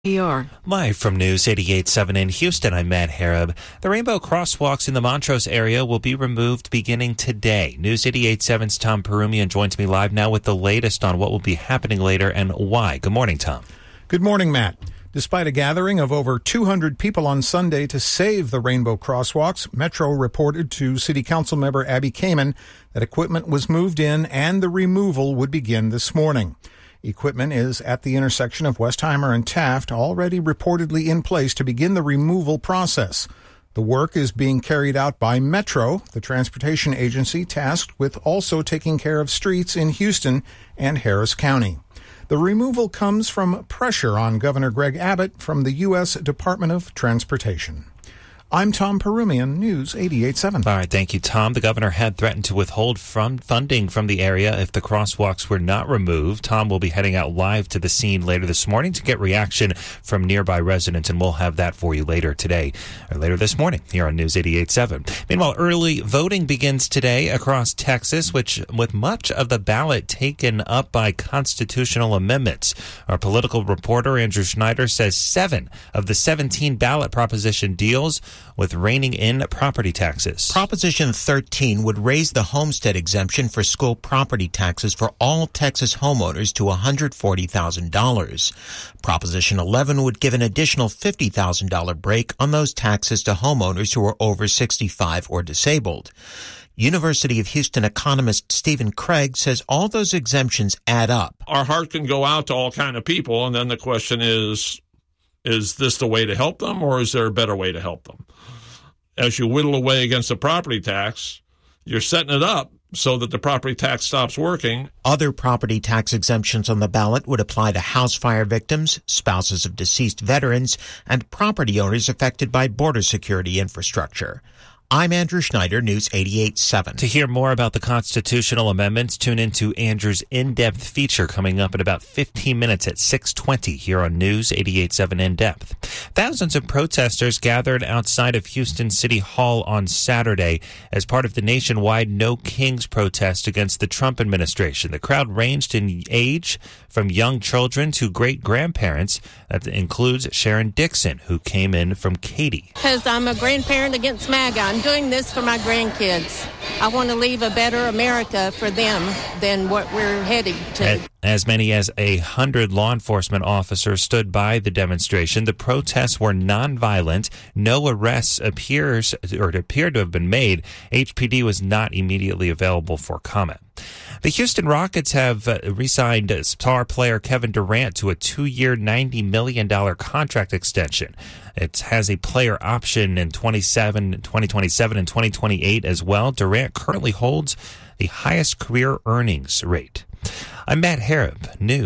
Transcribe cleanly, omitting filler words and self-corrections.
Live from News 88.7 in Houston, I'm Matt Harab. The rainbow crosswalks in the Montrose area will be removed beginning today. News 88.7's Tom Perumian joins me live now with the latest on what will be happening later and why. Good morning, Tom. Good morning, Matt. Despite a gathering of over 200 people on Sunday to save the rainbow crosswalks, Metro reported to City Council member Abby Kamen that equipment was moved in and the removal would begin this morning. Equipment is at the intersection of Westheimer and Taft, already reportedly in place to begin the removal process. The work is being carried out by Metro, the transportation agency tasked with also taking care of streets in Houston and Harris County. The removal comes from pressure on Governor Greg Abbott from the U.S. Department of Transportation. I'm Tom Perumian, News 88.7. All right, thank you, Tom. The governor had threatened to withhold funding from the area if the crosswalks were not removed. Tom will be heading out live to the scene later this morning to get reaction from nearby residents, and we'll have that for you later today, or later this morning here on News 88.7. Meanwhile, early voting begins today across Texas, with much of the ballot taken up by constitutional amendments. Our political reporter, Andrew Schneider, says 7 of the 17 ballot proposition deals with reining in property taxes. Proposition 13 would raise the homestead exemption for school property taxes for all Texas homeowners to $140,000. Proposition 11 would give an additional $50,000 break on those taxes to homeowners who are over 65 or disabled. University of Houston economist Stephen Craig says all those exemptions add up. Our heart can go out to all kind of people, and then the question is this the way to help them, or is there a better way to help them? As you whittle away against the property tax, you're setting it up so that the property tax stops working. Other property tax exemptions on the ballot would apply to house fire victims, spouses of deceased veterans, and property owners affected by border security infrastructure. I'm Andrew Schneider, News 88.7. To hear more about the constitutional amendments, tune into Andrew's in-depth feature coming up in about 15 minutes at 6:20 here on News 88.7 In-Depth. Thousands of protesters gathered outside of Houston City Hall on Saturday as part of the nationwide No Kings protest against the Trump administration. The crowd ranged in age from young children to great-grandparents. That includes Sharon Dixon, who came in from Katy. Because I'm a grandparent against MAGA. I'm doing this for my grandkids. I want to leave a better America for them than what we're heading to. As many as 100 law enforcement officers stood by the demonstration. The protests were nonviolent. No arrests appeared to have been made. HPD was not immediately available for comment. The Houston Rockets have re-signed star player Kevin Durant to a 2-year, $90 million contract extension. It has a player option in 2027 and 2028 as well. Durant currently holds the highest career earnings rate. I'm Matt Harab, News.